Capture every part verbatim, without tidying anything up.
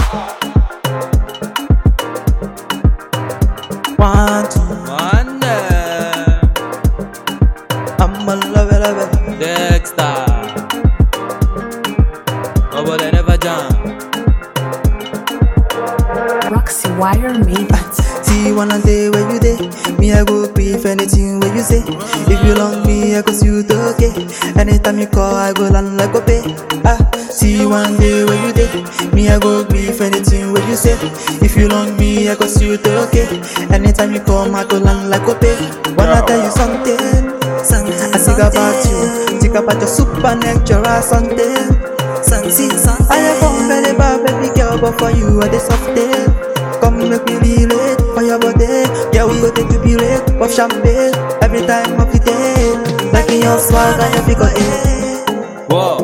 One, two, One day, I'm a love it, love it. Dexter. Oh, but I never jam. Roxy Wire made it. See one day where you day, me I go brief anything where you say. If you long me, I go suit okay. Anytime you call, I go land like a pay. Ah, see one day where you day, me I go brief anything where you say. If you long me, I go suit okay. Anytime you call, I go land like a pay. Wanna tell you something? I think about you, think about your supernatural something. See, I am come very bad, baby girl, but for you I dey soften. Come make me relate for your body. Yeah, we go take you be rate of champagne every time of the day. Like in your swag and your figure eight. Whoa,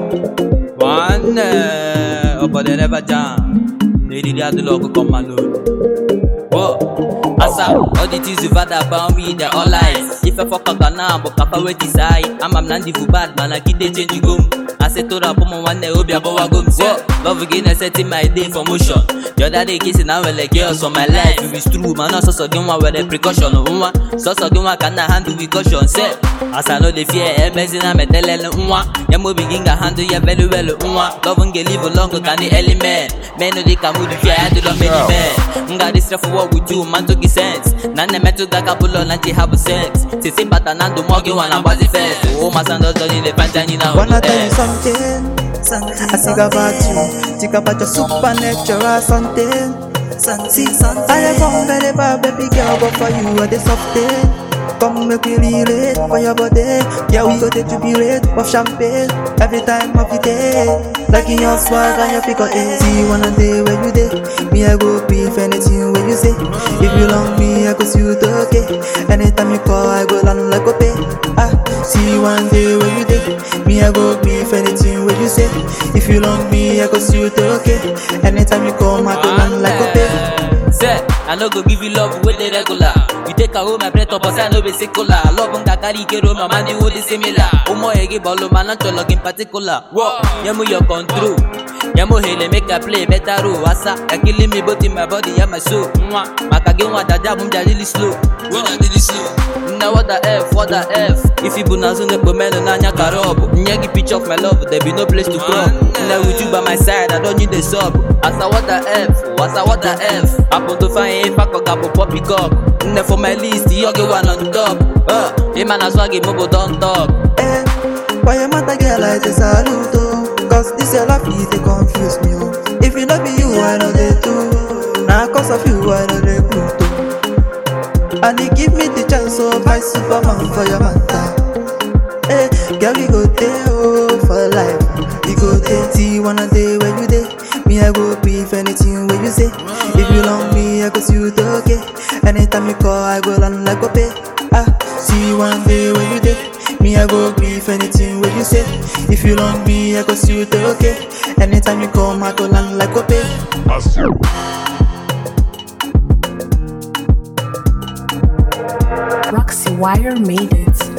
one day, oh, but I never jam. Lady, they had the logo come and load. Whoa, asa, all the things you've had about me, they're all lies. If I fuck up now, but Papa wait decide. I'm a Nandi for bad man, I keep the change go. I said to rap on one day, Obi Abawa go. Love again, I set in my day for motion. The other day, kissing now, like girls on my life. If it's true, man, also so don't want with a precaution. So so don't want can handle with caution. Say, as I know the fear, I'm messing up my telling one. You move begin to handle you very well. Love and get live longer can the element. Men know they can move the fear, I do not many men. Got this stuff for what we do, man, to get sense. None the metal that couple on and have sex. Say, say, but I know more you want to body first. Oh, my son doesn't need a fantasy now. Wanna tell you something? I think about you, think about your supernatural something. See, I am come very bad, baby girl, but for you I dey soften. Come make me relate for your body. Yeah, we go take you be rate of champagne every time of the day. Like in your swag and your figure eight. See one day where you day, me I go brief anything where you say. If you long me, I go suit okay. Anytime you call, I go land like a pay. Ah, see one day where you day, me I go brief anything where you say. If you long me, I go suit okay. Anytime you call, I go land like a pay. Say, I no go give you love with the regular. You take a home, my breath up, but I know be secular. Love on Kakari, Kero, my man, you would be similar. Umo, Egi, Bolo, man, and Cholog in particular. Whoa, Yamu, your control. Yamu, hele, make a play better. Asa, you're killing me both in my body and my soul. Makagin, what the jab, they're really slow. What are really slow? Now, what the F, what the F? If you bunazun, the pomelo, Nanya Karob, Nyagi, pitch of my love, there be no place to crop. Now, with you by my side, I don't need the sub. Asa, what the F? What's what the F? Happen to find a pack of couple poppy cup. And for my list, you get one on top. Uh, a man as well get mobile don't talk. Eh, why am I a girl like this? Saluto, cause this your life, they confuse me. Oh. If you not be you, I know they do. Now, cause of you, I know they do. And they give me the chance of my Superman for your manta. Eh, girl, we go there, oh, for life. We go there, see one day where you there. Me, I go brief anything where you say. If you long me, I go suit okay. Anytime you call, I go land like a pay. Ah, see one day where you there. Me, I go brief anything where you say. If you long me, I go suit okay. Anytime you call, I go land like a pay. Roxy Wire made it.